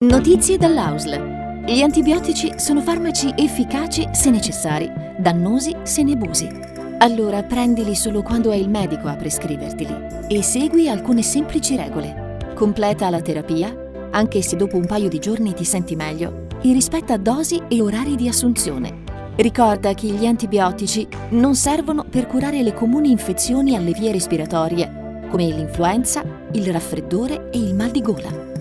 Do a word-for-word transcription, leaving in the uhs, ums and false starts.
Notizie dall'A U S L. Gli antibiotici sono farmaci efficaci se necessari, dannosi se ne abusi. Allora prendili solo quando è il medico a prescriverteli e segui alcune semplici regole. Completa la terapia, anche se dopo un paio di giorni ti senti meglio, e rispetta dosi e orari di assunzione. Ricorda che gli antibiotici non servono per curare le comuni infezioni alle vie respiratorie, come l'influenza, il raffreddore e il mal di gola.